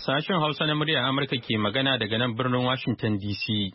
Sashen Hausa na muryar Amurka ke magana daga nan birnin Washington DC.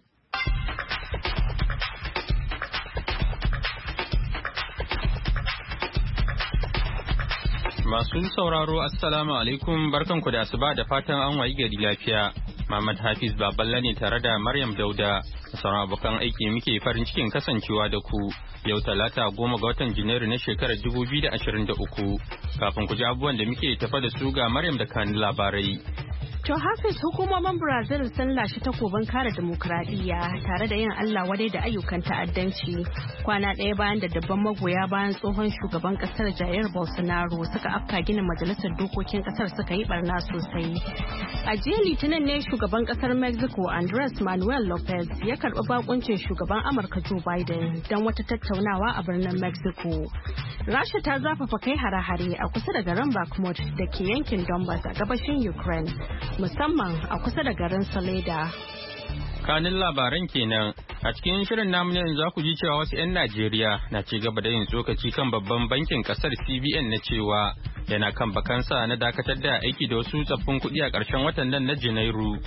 Masu sauraro Assalamu alaikum barkanku da asuba da fatan an wayi gari lafiya. Muhammad Hafiz Baballa ne tare da Maryam Dauda. Sauran abokan aiki muke farin cikin kasancewa da ku. Yau Talata 10 ga watan Janairu na shekarar 2023. Kafin ku ji abubuwan da muke tafa da su ga Maryam da kanin labarai. To Hafiz, hukumomin Brazil sun lashe takobin kare demokradiyya tare da yin Allah wadai da ayyukan ta'addanci kwana ɗaya bayan da dabban magoya bayan tsohon shugaban kasar Jair Bolsonaro suka afka ginin majalisar dokokin kasar suka yi barna sosai. A jiya Litinin ne shugaban kasar Mexico Andres Manuel Lopez ya karɓi bakuncin shugaban Amurka Joe Biden don wata tattaunawa a birnin Mexico. Rasha ta zafafa kai hare-hare a kusa da garin Bakhmut da ke yankin Donbass a gabashin Ukraine. Musamman a kusa da garin Saleda. Kanin labaran kenan a cikin shirin namu ne za ku ji cewa wasu 'yan Najeriya na ci gaba da yin tsokaci kan babban bankin kasar CBN na cewa yana kan bakansa na dakatar da aiki da wasu tsaffin kuɗi a ƙarshen watan nan na Janairu.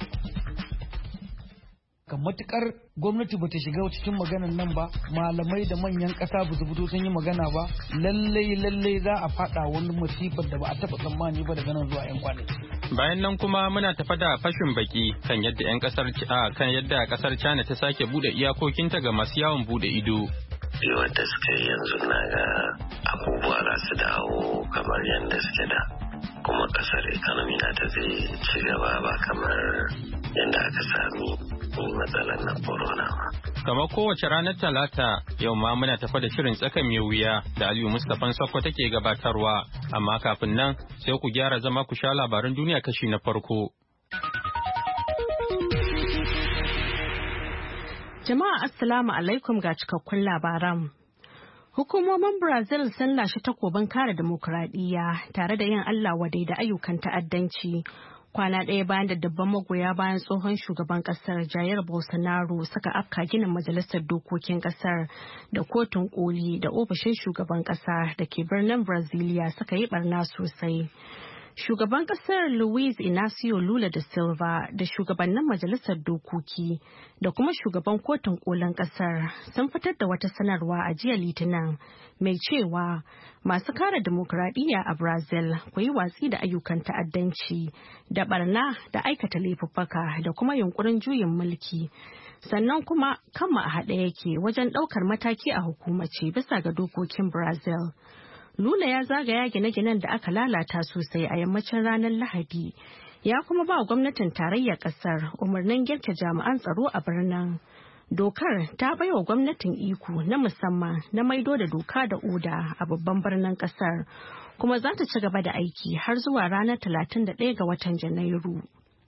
Kan matukar gwamnati bata shiga cikin maganan nan ba, malamai da manyan ƙasa ba su fito sun yi magana ba, lallai za a fada wani masifar da ba a taɓa tsammani ba daga nan zuwa 'yan kwanaki. Bayan nan kuma muna tafa da fashin baki kan yadda kasar China ta sake bude iyakokinta ga masu yawon bude ido. Wanda suka yi yanzu na ga abubuwa za su dawo kamar yadda suke da, kuma kasar economy na ta zai ci gaba ba kamar yadda aka sami matsalar na corona ba. Kamar kowace ranar Talata, yau ma muna tafa da shirin tsaka mai wuya da Aliyu Mustapha Sakko take gabatarwa, amma kafin nan sai ku gyara zama ku sha labaran duniya kashi na farko. Jama'a Assalamu alaikum ga cikakkun labaran. Hukumomin Brazil sun lashe takobin kare demokradiyya tare da yin Allah wadai da ayyukan ta'addanci. Kwana ɗaya bayan da dabban magoya bayan tsohon shugaban ƙasar Jair Bolsonaro suka afka ginin majalisar dokokin ƙasar da kotun koli da ofishin shugaban ƙasa da ke birnin Brasilia suka yi barna sosai. Shugaban ƙasar Luiz Inacio Lula da Silva da shugabannin majalisar dokoki da kuma shugaban kotun kolin ƙasar sun fitar da wata sanarwa a jiya Litinin mai cewa masu kare demokradiyya a Brazil ku yi watsi da ayyukan ta'addanci da barna da aikata laifuffuka da kuma yunkurin juyin mulki. Sannan kuma kanmu a haɗe yake wajen ɗaukar mataki a hukumace bisa ga dokokin Brazil. Lula ya zagaya gine-ginen da aka lalata sosai a yammacin ranar Lahadi, ya kuma ba gwamnatin tarayyar ƙasar umarnin girke jami'an tsaro a birnin. Dokar ta baiwa gwamnatin iko na musamman na maido da doka da oda a babban birnin ƙasar, kuma za ta ci gaba da aiki har zuwa ranar 31 ga watan Janairu.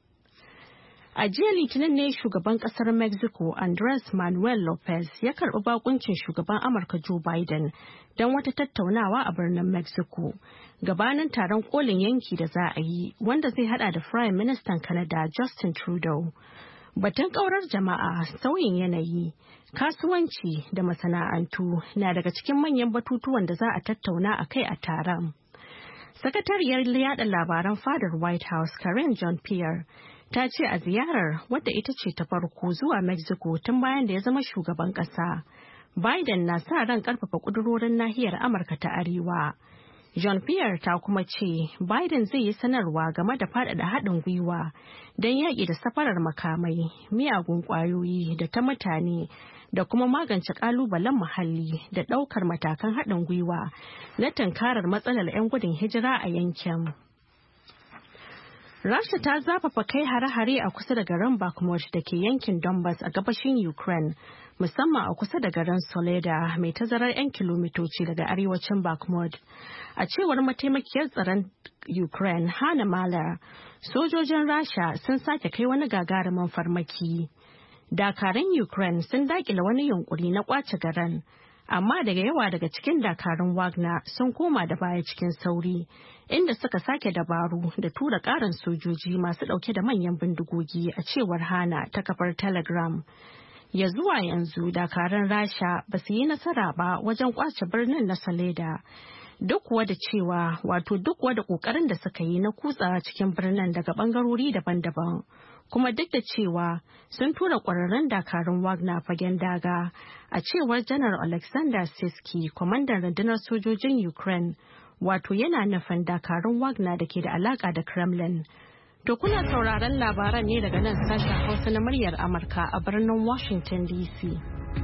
A jiya Litinin ne shugaban kasar Mexico Andres Manuel Lopez ya karɓi bakuncin shugaban Amurka Joe Biden don wata tattaunawa a birnin Mexico gabanin taron kolin yanki da za a yi wanda zai hada da Prime Minister Canada Justin Trudeau. Batun ƙaurar jama'a, sauyin yanayi, kasuwanci da masana'antu na daga cikin manyan batutuwan da za a tattauna a kai a taron. Sakatariyar yada labaran fadar White House Karine Jean-Pierre ta ce a ziyarar wadda ita ce ta farko zuwa Mexico tun bayan da ya zama shugaban ƙasa. Biden na sa ran ƙarfafa ƙudurorin nahiyar Amurka ta Arewa. Jean-Pierre ta kuma ce Biden zai yi sanarwa game da faɗaɗa haɗin gwiwa don yaƙi da safarar makamai, miyagun ƙwayoyi da ta mutane da kuma magance ƙalubalen muhalli da ɗaukar matakan haɗin gwiwa na tunkarar matsalar 'yan gudun hijira a yankin. Rasha ta zafafa kai hare-hare a kusa da garin Bakhmut da ke yankin Donbass a gabashin Ukraine, musamman a kusa da garin Soleda mai tazarar 'yan kilomitoci daga arewacin Bakhmut. A cewar mataimakiyar tsaron Ukraine, Hana Malar, sojojin Rasha sun sake kai wani gagarumin farmaki. Dakarun Ukraine sun dakile wani yunkuri na kwace garin, amma yawa daga cikin dakarun Wagner sun koma da baya cikin sauri, inda suka sake dabaru da tura ƙarin sojoji masu ɗauke da manyan bindigogi a cewar Hana ta kafar Telegram. Ya zuwa yanzu dakarun Rasha ba su yi nasara ba wajen kwace birnin na Saleda. duk wada ƙoƙarin da suka yi na kutsawa cikin birnin daga ɓangarori daban-daban. Kuma duk da cewa sun tura ƙwararrun dakarun Wagner fagen daga, a cewar Janar Alexander Siski, kwamandan rundunar sojojin Ukraine, wato yana nufin dakarun Wagner da ke da alaƙa da Kremlin. To kuna sauraron labaran ne daga nan sashen Hausa na muryar Amurka a birnin Washington DC.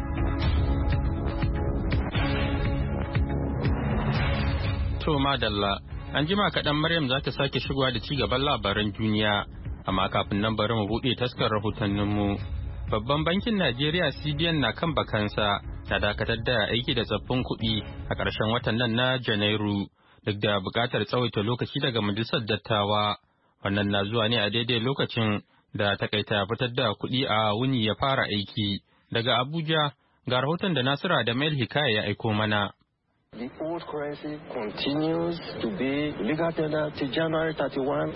To madalla, an jima kaɗan Maryam za ta sake shigowa da ci gaban labaran duniya. Amma kafin nan bari mu buɗe taskar rahotanninmu. Babban bankin Najeriya CBN na kan bakansa ta dakatar da aiki da tsaffin kuɗi a ƙarshen watan nan na Janairu duk da buƙatar tsawaita lokaci daga majalisar dattawa. Wannan na zuwa ne a daidai lokacin da takaita fitar da kuɗi a wuni ya fara aiki. Daga Abuja ga rahoton da Nasiru Adamu Hikaya ya aiko mana. The old currency continues to be legal tender till January 31,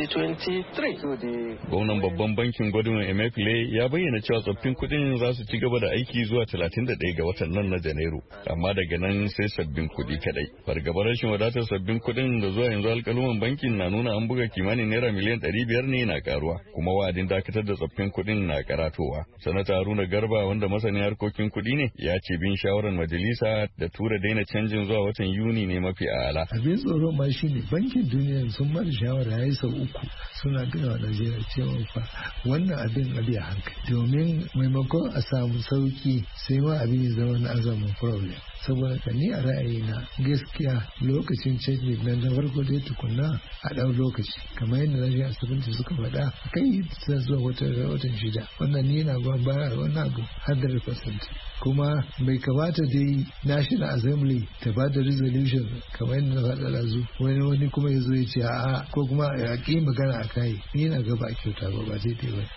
2023. Gwamnan babban bankin Godwin Emefiele ya bayyana cewa tsoffin kuɗin za su ci gaba da aiki zuwa 31 ga watan nan na Janairu, amma daga nan sai sabbin kuɗi kadai. Fargabar rashin wadatar sabbin kuɗin da zuwa yanzu alƙaluman bankin na nuna an buga kimanin naira miliyan 500 ne na karuwa, kuma wa'adin dakatar da tsoffin kuɗin na karatowa. Sanata Haruna Garba, wanda masanin harkokin kuɗi ne, ya ce bin shawarar majalisa da tura daina canji zuwa watan Yuni ne mafi ala. Abin tsoro ma shi ne bankin duniya sun bada shawara ya yi sau 3 suna gina wa Najeriya cewa fa wannan abin a hankali. Domin maimakon a samu sauki sai ma abin ya zama na azamin problem. Saboda ka ni a ra'ayina gaskiya lokacin canji nan da farko dai tukunna a ɗau lokaci kamar yadda lafiya asibiti suka faɗa kai ta zuwa watan 6 wannan ni na goyon baya wannan abu 100%. Kuma bai kamata dai National Assembly ta ba da resolution kamar yadda na faɗa ɗazu wani kuma ya zo ya ce a'a ko kuma ya ƙi magana a kai ni na gaba kyauta ba daidai ba.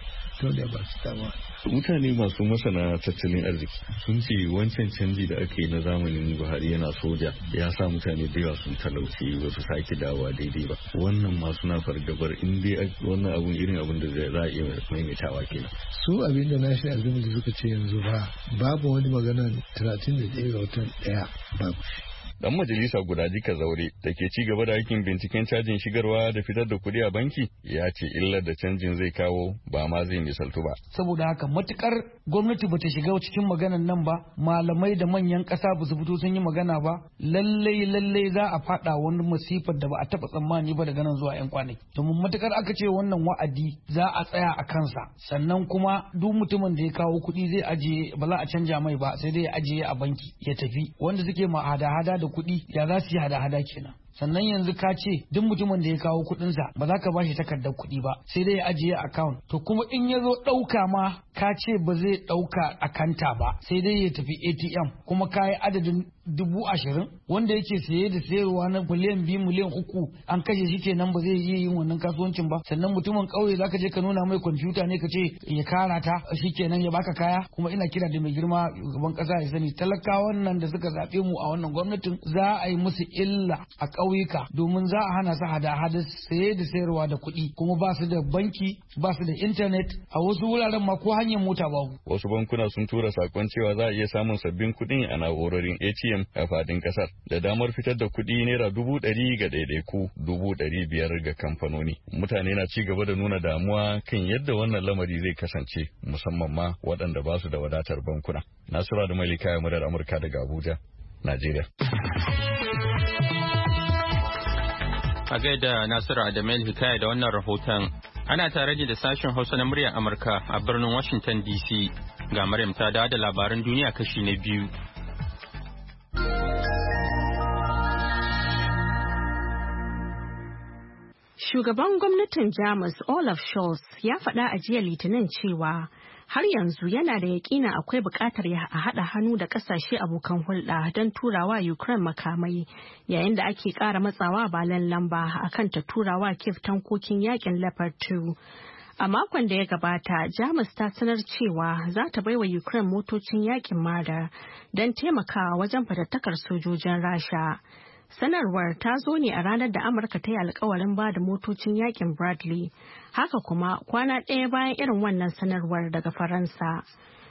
Mutane masu masana tattalin arziki sun ce wancan canji da aka yi na zamanin Buhari yana soja ya sa mutane da yawa sun talauci ba su sake dawowa daidai ba. Wannan masu na fargabar in dai wannan abun irin abun da za a iya maimaitawa kenan. Su abin da National Assembly suka ce yanzu babu wani magana 31 ga watan 1 babu shi. Dan majalisa guda Jika Zaure da ke ci gaba da aikin binciken cajin shigarwa da fitar da kuɗi a banki ya ce illar da canjin zai kawo ba ma zai misaltu ba. Saboda haka matukar gwamnati bata shiga cikin maganan nan ba, malamai da manyan ƙasa ba su fito sun yi magana ba, lallai za a fada wani masifar da ba a taɓa tsammani ba daga nan zuwa 'yan kwanaki. Domin matukar aka ce wannan wa'adi za a tsaya a kansa, sannan kuma duk mutumin da ya kawo kuɗi zai ajiye ba za a canja mai ba sai dai ya ajiye a banki ya tafi. Wanda suke ma hada-hada da kuɗi ya za su yi hada-hada kenan. Sannan yanzu ka ce duk mutumin da ya kawo kuɗinsa ba za ka bashi takardar kuɗi ba sai dai ya ajiye account. To kuma in ya zo ɗauka ma ka ce ba zai ɗauka a kanta ba sai dai ya tafi ATM kuma ka yi adadin 20,000 wanda yake saye da sayarwa na miliyan 2 miliyan 3 an kashe shi kenan ba zai iya yin wannan kasuwancin ba. Sannan mutumin ƙauye za ka je ka nuna mai kwamfuta ne ka ce ya kara ta shi kenan ya baka kaya. Kuma ina kira da mai girma gaban ƙasa ya sani talakawan nan da suka zaɓe mu a wannan gwamnatin za a yi musu illa a ƙauyuka domin za a hana su hada-hada saye da sayarwa da kuɗi kuma ba su da banki ba su da intanet a wasu wuraren ma ko hanyar mota babu. Wasu bankuna sun tura sakon cewa za a iya samun sabbin kuɗi a na'urorin ATM a fadin kasar da damar fitar da kuɗi naira 100,000 ga ɗaiɗaiku 500,000 ga kamfanoni. Mutane na ci gaba da nuna damuwa kan yadda wannan lamari zai kasance musamman ma waɗanda ba su da wadatar bankuna. Nasura da Malika ya murar Amurka daga Abuja, Najeriya. A gaida Nasiru Adamu Hikaya da wannan rahoton. Ana tare da sashen Hausa na muryar Amurka a birnin Washington DC. Ga Maryam ta dawo da labaran duniya kashi na biyu. Shugaban gwamnatin Jamus Olaf Scholz ya faɗa a jiya Litinin cewa har yanzu yana da yaƙina akwai buƙatar a haɗa hannu da ƙasashe abokan hulɗa don turawa Ukraine makamai yayin da ake ƙara matsawa balan lamba akan ta turawa Kiev tankokin yakin Leopard 2. A makon da ya gabata, Jamus ta sanar cewa za ta baiwa Ukraine motocin yakin Marder don taimakawa wajen fatattakar sojojin Rasha. Sanarwar ta zo ne a ranar da Amurka ta yi alkawarin ba da motocin yakin Bradley, haka kuma kwana ɗaya bayan irin wannan sanarwar daga Faransa.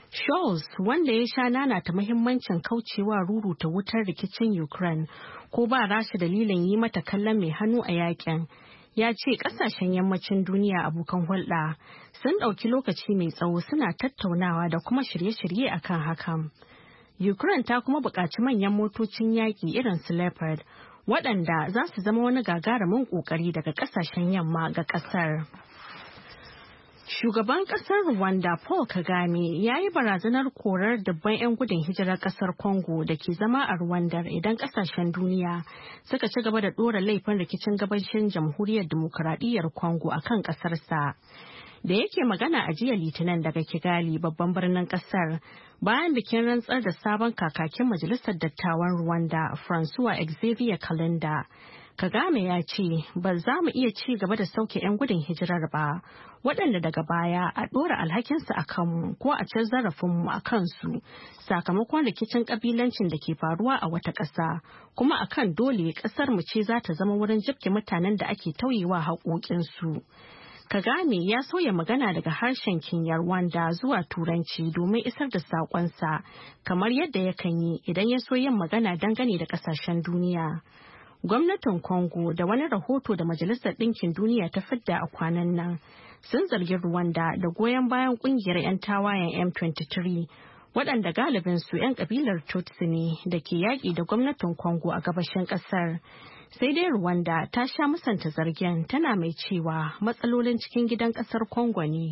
Scholz, wanda ya sha nanata muhimmancin kaucewa ruruta wutar rikicin Ukraine ko ba Rasha dalilin yi mata kallon mai hannu a yakin, ya ce kasashen yammacin duniya abokan hulɗa sun ɗauki lokaci mai tsawo suna tattaunawa da kuma shirye-shirye akan hakan. Ukraine ta kuma buƙaci manyan motocin yaƙi irin su Leopard, waɗanda za su zama wani gagarumin ƙoƙari daga ƙasashen yamma ga ƙasar. Shugaban ƙasar Rwanda Paul Kagame ya yi barazanar korar dubban 'yan gudun hijirar ƙasar Congo da ke zama a Rwanda idan ƙasashen duniya suka ci gaba da ɗora laifin rikicin gabashin jamhuriyar dimokuraɗiyyar Congo a kan ƙasarsa. Da yake magana a jiya Litinin daga Kigali babban birnin ƙasar bayan bikin rantsar da sabon kakakin Majalisar Dattawan Rwanda Francois Xavier Kalenda. Kagame ya ce ba za mu iya ci gaba da sauke 'yan gudun hijirar ba, waɗanda daga baya a ɗora alhakinsu a kanmu ko a can zarafinmu a kansu sakamakon rikicin ƙabilancin da ke faruwa a wata ƙasa, kuma a kan dole ƙasar mu ce za ta zama wurin jibge mutanen da ake tauyewa haƙoƙinsu. Kagame ya soya magana daga harshen Kinyarwanda zuwa Turanci domin isar da saƙonsa, kamar yadda yakan yi idan ya so yin magana dangane da ƙasashen duniya. Gwamnatin Congo da wani rahoto da Majalisar Ɗinkin Duniya ta fidda a kwanan nan sun zargi Rwanda da goyon bayan ƙungiyar 'yan tawayen M23 waɗanda galibinsu 'yan ƙabilar Tutsi ne da ke yaƙi da gwamnatin Congo a gabashin ƙasar. Sai dai Rwanda ta sha musanta zargen tana mai cewa matsalolin cikin gidan ƙasar Congo ne.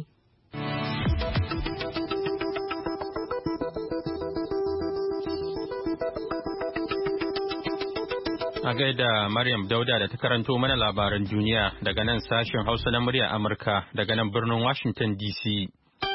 A gaida Maryam Dauda da ta karanto mana labaran duniya daga nan sashen Hausa na murya Amurka daga nan birnin Washington DC.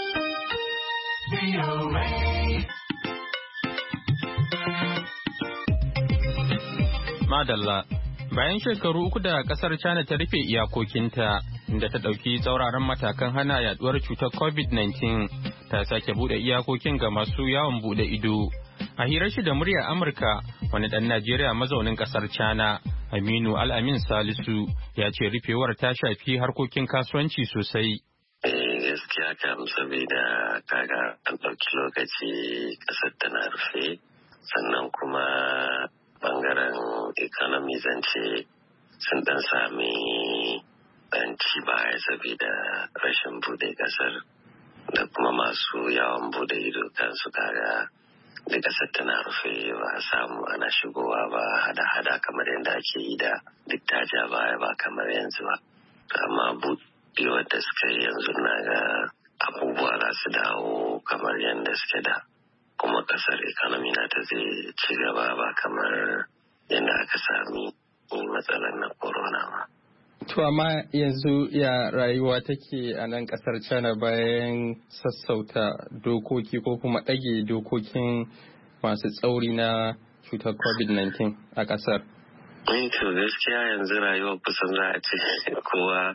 Madalla, bayan shekaru uku da kasar China ta rufe iyakokinta inda ta ɗauki tsauraran matakan hana yaduwar cutar COVID-19 ta sake buɗe iyakokin ga masu yawon buɗe ido. A hirar shi da murya Amurka, wani ɗan Najeriya mazaunin ƙasar China, Aminu Al-Amin Salisu, ya ce rufewar ta shafi harkokin kasuwanci sosai. Gaskiya kam saboda kaga an ɗauki lokaci ƙasar tana rufe, sannan kuma bangaren economy zance sun ɗan sami ɗan ci baya saboda rashin buɗe ƙasar da kuma masu yawon buɗe ido kansu kaga. Da ƙasar tana rufe ba a samu ana shigowa ba hada-hada kamar yadda ake yi da duk ta ja baya ba kamar yanzu ba. Amma buɗewar da suka yi yanzu na ga abubuwa za su dawo kamar yadda suke da. Kuma ƙasar economy na ta zai ci gaba ba kamar yadda aka sami matsalar na corona ba. To amma yanzu ya rayuwa take a nan kasar China bayan sassauta dokoki ko kuma ɗage dokokin masu tsauri na cutar COVID-19 a kasar? To gaskiya yanzu rayuwar kusan za a ce kowa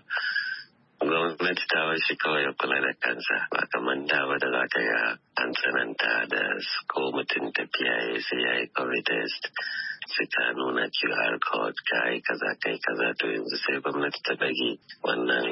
gwamnati ta bashi kawai ya kula da kansa ba kamar da ba da za ka ga an tsananta da ko mutum tafiya sai ya yi COVID test. Sai ta nuna QR code kai kaza to yanzu sai gwamnati ta dage wannan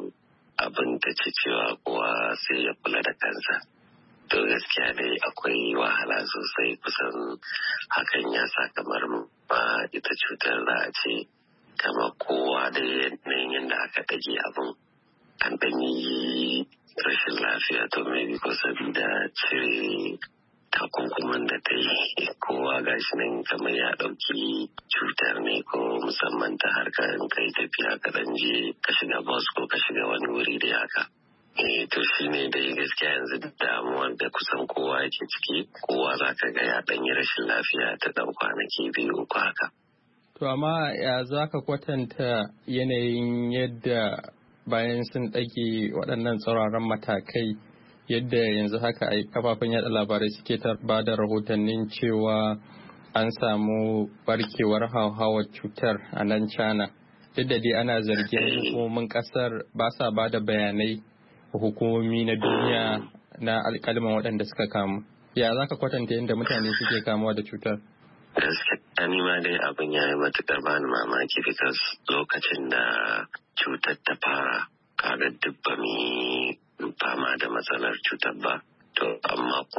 abin ta ce cewa kowa sai ya kula da kansa. To gaskiya dai akwai wahala sosai kusan hakan ya sa kamar ma ita cutar za a ce kamar kowa da yanayin yadda aka dage abin an ɗan yi rashin lafiya to maybe ko sabida cire takunkuman da ta yi kowa gashi nan kamar ya ɗauki cutar ne ko musamman ta harkar kai tafiya ka ɗan je ka shiga bus ko ka shiga wani wuri da haka. To shi ne dai gaskiya yanzu da damuwar da kusan kowa yake ciki kowa za ka ga ya ɗan yi rashin lafiya ta ɗan kwanaki 2-3 haka. To amma ya za ka kwatanta yanayin yadda bayan sun ɗage waɗannan tsauraran matakai yadda yanzu haka a kafafen yada labarai suke ba da rahotannin cewa an samu barkewar hauhawar cutar a nan China. Duk da dai ana zargin hukumomin kasar ba sa ba da bayanai hukumomi na duniya na alkalman waɗanda suka kamu. Ya za ka kwatanta yadda mutane suke kamuwa da cutar? Gaskiya ni ma dai abin ya yi matuƙar bani mamaki because lokacin da cutar ta fara kaga duk ba mu fama da matsalar cutar ba. To amma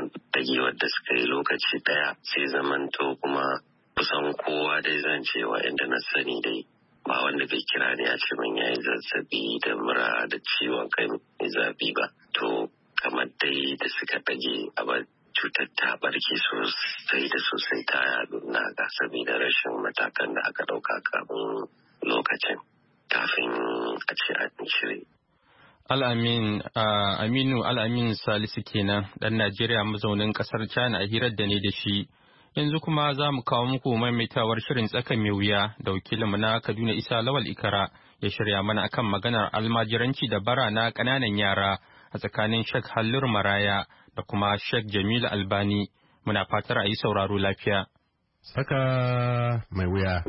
dagewar da suka yi lokaci daya sai zamanto kuma kusan kowa dai zan ce wa'anda na sani dai ba wanda bai kira ni a ce min yayi zazzabi da mura da ciwon kai mai zafi ba. To kamar dai da suka dage a cutar ta barke sosai da sosai ta yadu na ga saboda rashin matakan da aka dauka kafin lokacin kafin a ce an cire. Aminu Al'amin Salisu kenan ɗan Najeriya mazaunin ƙasar China a hirar da ne da shi. Yanzu kuma za mu kawo muku maimaitawar shirin tsaka mai wuya da wakilinmu na Kaduna Isa Lawal Ikara ya shirya mana akan maganar almajiranci da bara na ƙananan yara a tsakanin Sheikh Hallur Maraya da kuma Sheikh Jamilu Albani. Muna fatar a yi sauraro lafiya. Tsaka mai wuya.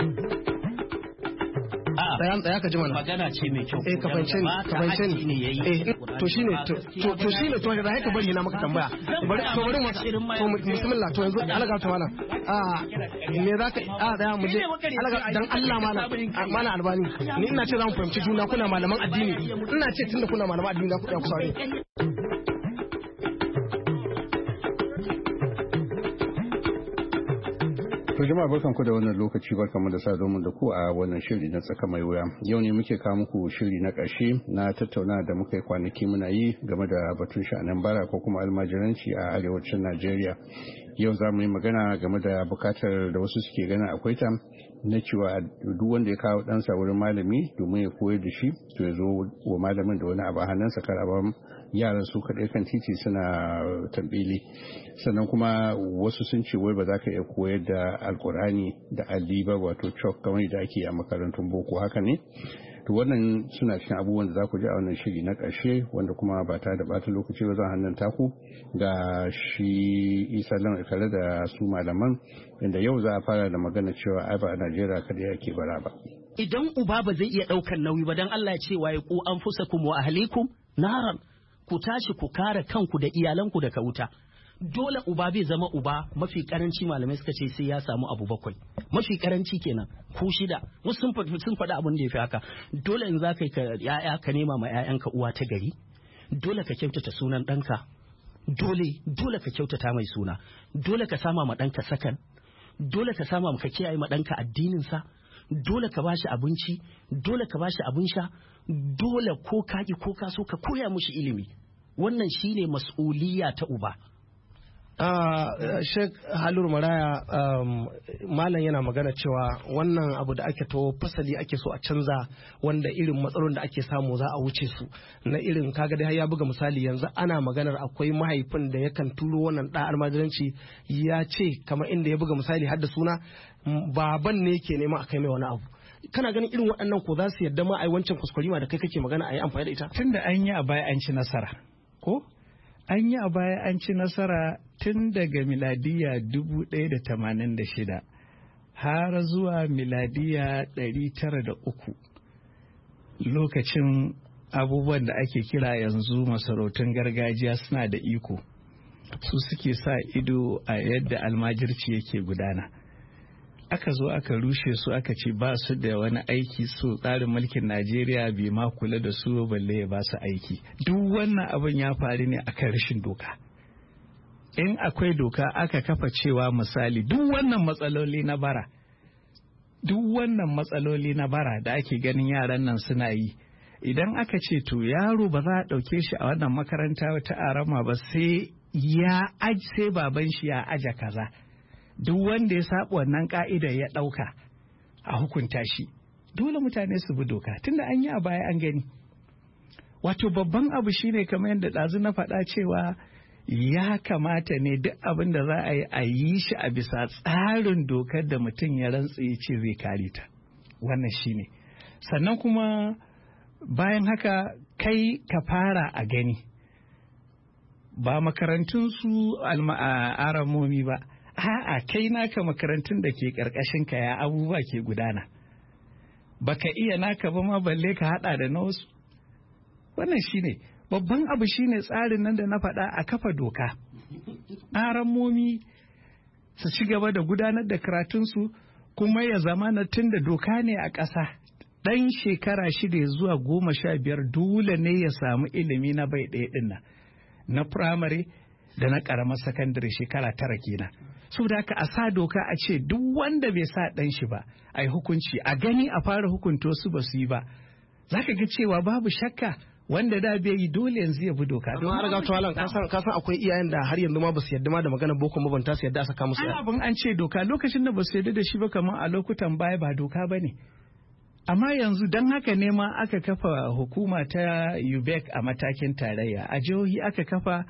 Tsaya ka ji mana. Magana ce mai kyau. Ka fahimce ni. To shine to da haka bari na maka tambaya. Bari bismillah to yanzu alaga ta mana. Me zaka daya mu je alaga dan Allah mana Albani. Ni ina ce za mu fahimci juna kuna malaman addini. Ina ce tunda kuna malaman addini za ku ku saurare. To jama'a barkanku da wannan lokaci barkanmu da sa domin da ku a wannan shiri na tsaka mai wuya. Yau ne muke kawo muku shiri na ƙarshe na tattauna da muka yi kwanaki muna yi game da batun sha'anin bara ko kuma almajiranci a arewacin Najeriya. Yau za mu yi magana game da bukatar da wasu suke ganin akwai ta na cewa duk wanda ya kawo ɗansa wurin malami domin ya koyar da shi to ya zo wa malamin da wani abu a hannunsa kar a bar yaran su kaɗai kan titi suna tambili. Sannan kuma wasu sun ce wai ba za ka iya koyar da alkur'ani da alli ba wato chalk kamar da ake a makarantun boko haka ne. To wannan suna cikin abubuwan da za ku ji a wannan shiri na ƙarshe wanda kuma ba ta da ɓata lokaci ba zan hannun taku ga shi Isa Lawan Ikara da su malaman inda yau za a fara da magana cewa ai ba a Najeriya kadai ake bara ba. Idan uba ba zai iya ɗaukan nauyi ba dan Allah ya ce wa ku anfusakum wa ahlikum naran, ku tashi ku kare kanku da iyalanku daga wuta. Dole uba bai zama uba, mafi karanci malamai suka ce sai ya samu abu 7, mafi karanci kenan ku 6, wasu sun faɗi abin da ya fi haka. Dole in za ka yi ya'ya ka nema ma 'ya'yanka uwa ta gari, dole ka kyautata sunan ɗanka, dole ka kyautata mai suna, dole ka sama ma ɗanka sakan, dole ka sama ka kiyaye ma ɗanka addininsa, dole ka bashi abinci, dole ka bashi abin sha, dole ko kaki ko kaso ka koya mushi ilimi. Wannan shine mas'uliyya ta uba. Sheikh Hallur Maraya, malam yana magana cewa wannan abu da ake to fasali ake so a canza, wanda irin matsalolin da ake samu za a wuce su na irin kaga dai ya buga misali yanzu ana maganar akwai mahaifin da yakan turo wannan da almajiranci ya ce kamar inda ya buga misali har da suna baban ne ke nema a kai mai wani abu. Kana ganin irin waɗannan ko za su yarda ma a yi wancan kuskurima da kai kake magana a yi amfani da ita? Tunda an yi a baya an ci nasara ko? An yi a baya an ci nasara tun daga miladiya 1086 har zuwa miladiya 903 lokacin abubuwan da ake kira yanzu masarautun gargajiya suna da iko, su suke sa ido a yadda almajirci yake gudana. Aka zo aka rushe su aka ce ba su da wani aiki, su tsarin mulkin Najeriya bai ma kula da su balle ya ba su aiki. Duk wannan abin ya faru ne akan rashin doka. In akwai doka aka kafa cewa misali duk wannan matsaloli na bara da ake ganin yaran nan suna yi, idan aka ce to yaro ba za a ɗauke shi a wannan makaranta ta arama ba sai baban shi ya aja kaza. Duk wanda ya saba wannan ka'idar ya ɗauka a hukunta shi, dole mutane su bi doka tunda an yi a baya an gani. Wato babban abu shine kamar yadda ɗazu na faɗa cewa ya kamata ne duk abin da za a yi shi a bisa tsarin dokar da mutum ya rantse ya ce zai kare ta. Wannan shine. Sannan kuma bayan haka kai ka fara a gani, ba makarantun su aramomi ba, a'a kai naka makarantun da ke karkashin ka ya abubuwa ke gudana. Baka iya naka ba ma balle ka hada da na wasu. Wannan shine babban abu, shine tsarin nan da na faɗa a kafa doka. Aramomi su ci gaba da gudanar da karatunsu kuma ya zama na tun da doka ne a ƙasa. Ɗan shekara 6 zuwa 15 dole ne ya samu ilimi na bai ɗaya ɗin nan, na firamare da na ƙaramar sakandare shekara 9 kenan. Saboda haka a sa doka a ce duk wanda bai sa ɗan shi ba a yi hukunci, a gani a fara hukunta su ba su yi ba, za ka ga cewa babu shakka wanda da bai yi dole yanzu ya bi doka. Don har ga tawalan ka san akwai iyayen da har yanzu ma ba su yadda ma da maganar boko mabanta su yadda a saka musu. Abin an ce doka lokacin da ba su yadda da shi ba kamar a lokutan baya ba doka ba ne. Amma yanzu don haka ne ma aka kafa hukuma ta UBEC a matakin tarayya, a jihohi aka kafa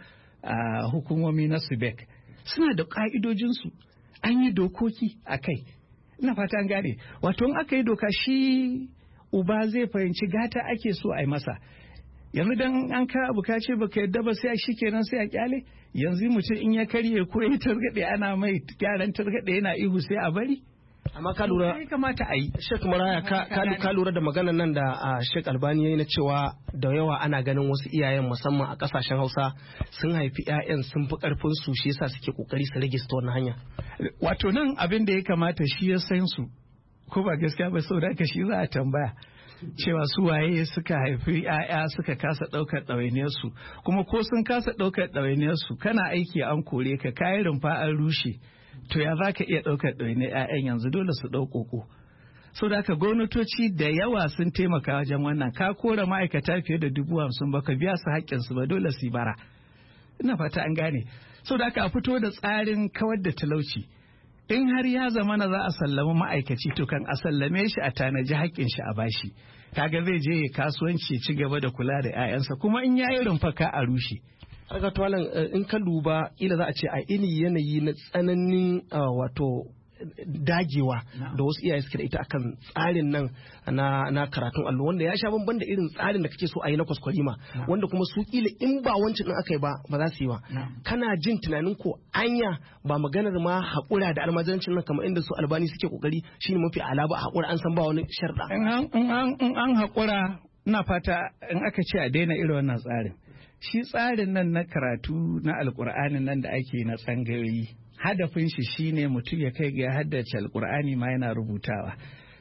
hukumomi na SUBEC. Suna da ƙa'idojinsu, an yi dokoki a kai. Ina fata an gane, wato in aka yi doka shi uba zai fahimci gata ake so a yi masa. Yanzu dan an ka abu ka ce baka yadda ba sai shi kenan sai a kyale. Yanzu mutum in ya karye ko ya targaɗe ana mai gyaran targaɗe yana ihu sai a bari. Amma ka lura kamata a yi. Sheikh Maraya ka lura da maganar nan da Sheikh Albani yayi na cewa da yawa ana ganin wasu iyayen musamman a kasashen Hausa sun haifi ƴaƴan sun fi karfin su shi yasa suke kokari su rage su wannan hanya. Wato nan abin da ya kamata shi ya san su ko ba gaskiya ba saboda haka shi za a tambaya cewa su waye suka haifi ƴaƴa suka kasa ɗaukar ɗawainiyar su, kuma ko sun kasa ɗaukar ɗawainiyar su kana aiki an kore ka kayi rumfa an rushe. To ya za ka iya ɗaukar ɗawainiyar 'ya'yan yanzu dole su ɗau ƙoƙo. So da haka gwamnatoci da yawa sun taimaka wajen wannan, ka kora ma'aikata fiye da 50,000 ba ka biya su haƙƙinsu ba dole su yi bara. Ina fata an gane. So da haka a fito da tsarin kawar da talauci. In har ya zama na za a sallama ma'aikaci to kan a sallame shi a tanaji haƙƙin shi a bashi. Kaga zai je ya kasuwanci ci gaba da kula da 'ya'yansa kuma in ya yi rumfaka a rushe. Harga tuwalan in ka duba ila za a ce a ini yanayi na tsananin wato dagewa da wasu iyaye suke da ita akan tsarin nan na karatun allo wanda ya sha bamban da irin tsarin da kake so a yi na kwaskwarima wanda kuma su kila in ba wancan din aka yi ba za su yi ba. Kana jin tunanin ko anya ba maganar ma haƙura da almajirancin nan kamar inda su Albani suke kokari shine mafi ala ba haƙura an san ba wani sharda. In an haƙura ina fata in aka ce a daina irin wannan tsarin. Shi tsarin nan na karatu na alkur'ani nan da ake na tsangayoyi hadafin shi shine mutum ya kai ga haddace alkur'ani ma yana rubutawa.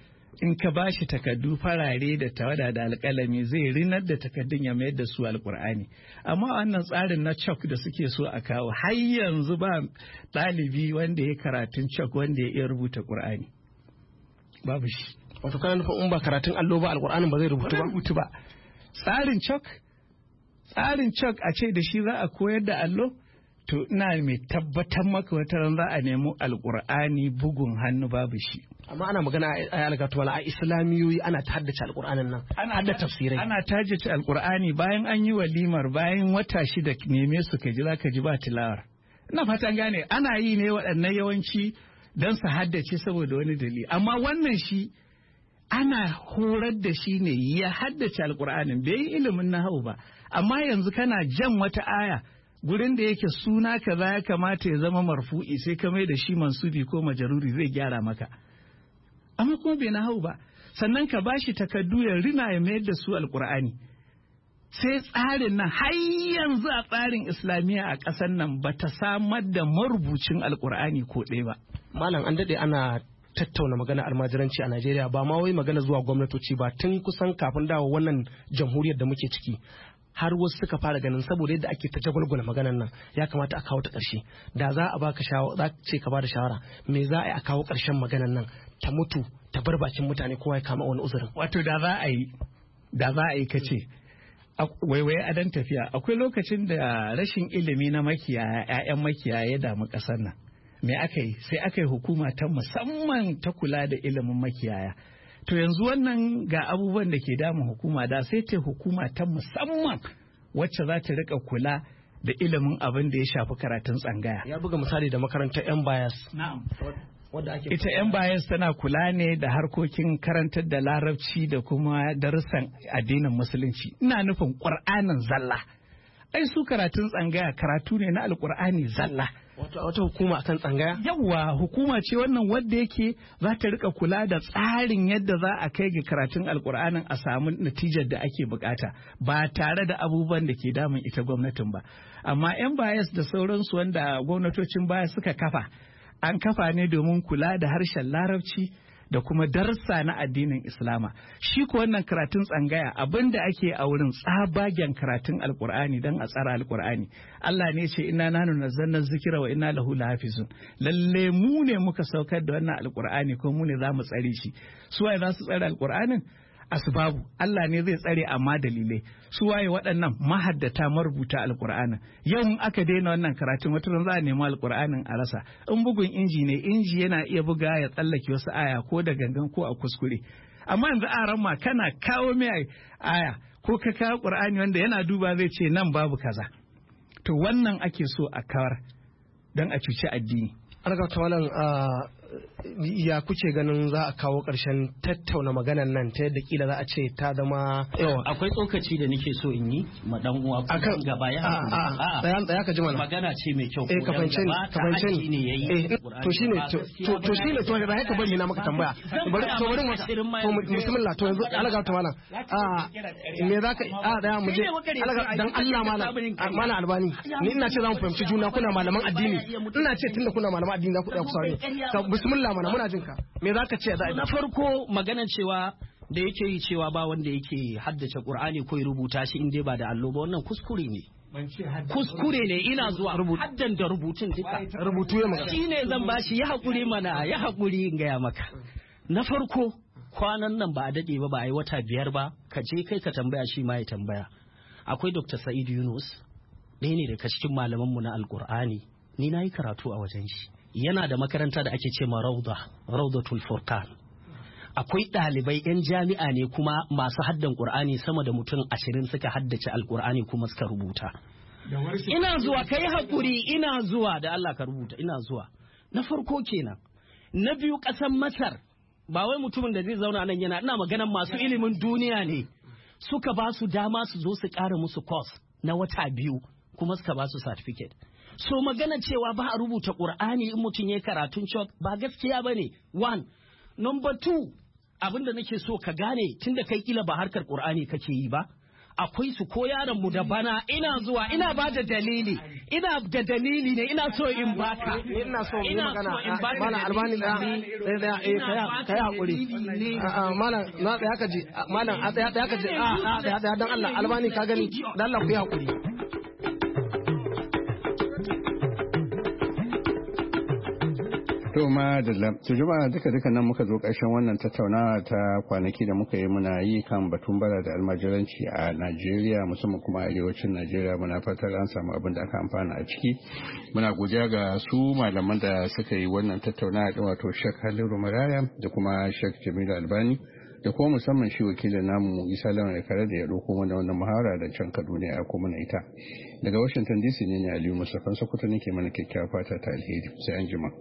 In ka ba shi takardu farare da tawada da alƙalami zai rinar da takardun ya mayar da su alkur'ani. Amma wannan tsarin na chalk da suke so a kawo har yanzu ba ɗalibi wanda ya karatun chalk wanda ya iya rubuta ƙur'ani. Babu shi. Wato kana nufin in ba karatun allo ba alkur'anin ba zai rubutu ba. Tsarin chalk a ce da shi za a koyar da allo to ina mai tabbatar maka wata ran za a nemi alkur'ani bugun hannu babu shi. Amma ana magana a algatuwala a islamiyoyi ana ta haddace alkur'anin nan ana hadda tafsirai ana tajace alkur'ani bayan an yi walimar bayan wata 6 neme su ka ji za ka ji ba tilawar. Ina fatan gane ana yi ne waɗannan yawanci don su haddace saboda wani dalili amma wannan shi ana horar da shi ne ya haddace alkur'anin bai yi ilimin nahawu ba amma yanzu kana jan wata aya gurin da yake suna kaza ya kamata ya zama marfu'i sai ka mai da shi mansubi ko majaruri zai gyara maka amma kuma bai nahawu ba sannan ka bashi takardu ya rina ya mayar da su alkur'ani sai tsarin nan har yanzu a tsarin islamiyya a ƙasar nan bata samar da marubucin alkur'ani ko ɗaya ba. Malam an daɗe ana tattauna magana almajiranci a Najeriya ba ma wai magana zuwa gwamnatoci ba tun kusan kafin dawo wannan jamhuriyar da muke ciki har wasu suka fara ganin saboda yadda ake ta jagwalgwala maganan nan ya kamata a kawo ta ƙarshe da za a baka shawara za ce ka bada shawara me za a yi a kawo ƙarshen maganan nan ta mutu ta bar bakin mutane kowa ya kama wani uzurin. Wato da za a yi kace waiwaye a dan tafiya akwai lokacin da rashin ilimi na makiyaya 'ya'yan makiyaya ya damu ƙasar nan. Me aka yi sai aka yi hukuma ta musamman ta kula da ilimin makiyaya to yanzu wannan ga abubuwan da ke damun hukuma da sai ta hukuma ta musamman wacce za ta rika kula da ilimin abin da ya shafi karatun tsangaya. Ya buga misali da makarantar yan bayas. Na'am. Ita yan bayas tana kula ne da harkokin karantar da larabci da kuma darussan addinin musulunci ina nufin ƙur'anin zalla ai su karatun tsangaya karatu ne na alƙur'ani zalla. Wata hukuma akan tsangaya? Yawwa hukuma ce wannan wadda yake za ta rika kula da tsarin yadda za a kai ga karatun alkur'anin a samu natijar da ake bukata ba tare da abubuwan da ke damun ita gwamnatin ba. Amma 'yan bayas da sauransu wanda gwamnatocin baya suka kafa an kafa ne domin kula da harshen larabci da kuma darsa na addinin Islama. Shi ko wannan karatun tsangaya abin da ake a wurin tsabagen karatun Alƙur'ani don a tsara Alƙur'ani. Allah ne ce inna nahnu nazzalna zikra wa inna lahu lahafizun. Lalle mu ne muka saukar da wannan Alƙur'ani ko mu ne za mu tsare shi. Su waye za su tsare Alƙur'anin? Asbabu Allah ne zai tsare amma dalilai su waye waɗannan mahaddata marubuta alƙur'anin. Yau in aka daina wannan karatun wata ran za a nemi alƙur'anin a rasa. In bugun inji ne inji yana iya buga ya tsallake wasu aya ko da gangan ko a kuskure. Amma yanzu a ramma kana kawo mai aya ko ka kawo ƙur'ani wanda yana duba zai ce nan babu kaza. To wannan ake so a kawar don a cuci addini. Ya kuke ganin za a kawo ƙarshen tattauna maganan nan ta yadda kila za a ce ta zama akwai tsokaci da nake so in yi ma dan uwa akan gaba ya tsaya ka ji mana magana ce mai kyau ka fahimce ni to shine to da haka bari na maka tambaya bari mu bismillah to yanzu alaga ta malam me zaka daya mu je alaga dan Allah malam Albani ni ina ce za mu fahimci juna kuna malaman addini ina ce tunda kuna malaman addini za ku tsaya ku saurare bismillah mana muna jinka me zaka ce da na farko maganar cewa da yake yi cewa ba wanda yake haddace Qur'ani ko ya rubuta shi in dai ba da allo ba wannan kuskure ne kuskure ne ina zuwa haddan da rubutun duka rubutu ya magana shine zan bashi ya hakuri mana ya hakuri in gaya maka na farko kwanan nan ba a dade ba a yi wata 5 ba ka je kai ka tambaya shi ma ya tambaya akwai Dr. Sa'id Yunus ɗaya ne daga cikin malamanmu na Alƙur'ani ni na yi karatu a wajen shi yana da makaranta da ake ce ma Raudatul Furqan akwai ɗalibai 'yan jami'a ne kuma masu haddan Qur'ani sama da mutum 20 suka haddace Alƙur'ani kuma suka rubuta ina zuwa kai hakuri ina zuwa da Allah ka rubuta ina zuwa na farko kenan na biyu ƙasar Masar ba wai mutumin da zai zauna nan ina maganan masu ilimin duniya ne suka ba su dama su zo su ƙara musu course na wata 2 kuma suka ba su certificate so magana cewa ba a rubuta Qur'ani in mutum ya karatun cewa ba gaskiya bane 1 number 2 abinda nake so ka gane tunda kai kila ba harkar Qur'ani kake yi ba akwai su ko yaron mu da bana ina zuwa ina ba da dalili ne ina so in baka ina so in magana malam Albani da kai hakuri malam na tsaya ka ji malam a tsaya ka ji dan Allah Albani ka gani dan Allah ku yi hakuri To madalla, to jama'a duka nan muka zo ƙarshen wannan tattaunawa ta kwanaki da muka yi muna yi kan batun bara da almajiranci a Najeriya musamman kuma a arewacin Najeriya muna fatar an samu abin da aka amfana a ciki. Muna godiya ga su malaman da suka yi wannan tattaunawa din wato Sheikh Halilu Maraya da kuma Sheikh Jamilu Albani da kuma musamman shi wakilin namu Isa Lawan Kare da ya ɗauko mana wannan muhawara da can Kaduna ya kuma na ita. Daga Washington DC ne Aliyu Mustapha Sokoto nake mana kyakkyawar fata ta alheri sai an jima.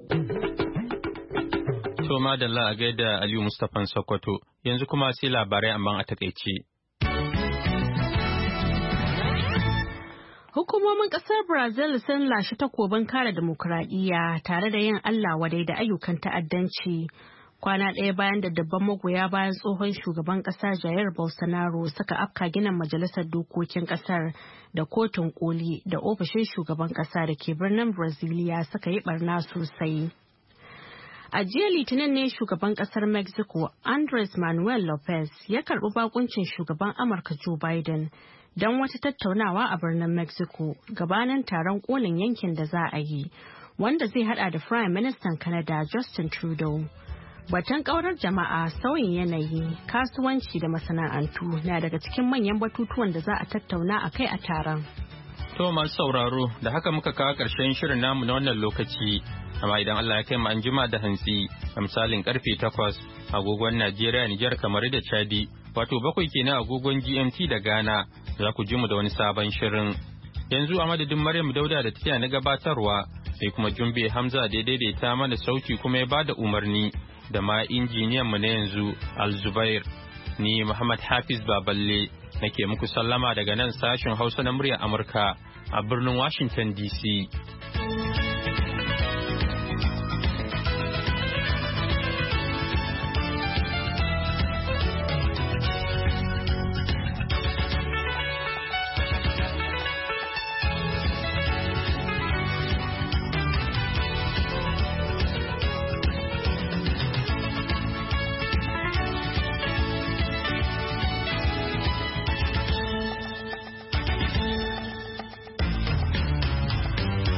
To madalla a gaida Aliyu Mustapha Sokoto yanzu kuma sai labarai amma a takaice. Hukumomin ƙasar Brazil sun lashe takobin kare dimokuraɗiyya tare da yin Allah wadai da ayyukan ta'addanci. Kwana ɗaya bayan da dabban magoya bayan tsohon shugaban ƙasa Jair Bolsonaro suka afka ginin majalisar dokokin ƙasar da kotun koli da ofishin shugaban ƙasa da ke birnin Brasilia suka yi barna sosai. A jiya Litinin ne shugaban ƙasar Mexico Andres Manuel Lopez ya karɓi bakuncin shugaban Amurka Joe Biden don wata tattaunawa a birnin Mexico gabanin taron kolin yankin da za a yi wanda zai hada da Prime Minister Canada Justin Trudeau. Batun ƙaurar jama'a, sauyin yanayi, kasuwanci da masana'antu na daga cikin manyan batutuwan da za a tattauna a kai a taron. To masu sauraro, da haka muka kawo ƙarshen shirin namu na wannan lokaci. Amma idan Allah ya kai mu an jima da hantsi, a misalin karfe 8 agogon Najeriya, Nijar, kamar da Chadi, wato 7 kenan agogon GMT da Ghana, za ku ji mu da wani sabon shirin. Yanzu a madadin Maryam Dauda da take na gabatarwa, sai kuma Jumbe Hamza da daidaita mana sauti kuma ya bada umarni. Da ma injiniyan mu na yanzu Al-Zubair ni Muhammad Hafiz Baballe nake muku sallama daga nan sashen Hausa na muryar Amurka a birnin Washington DC.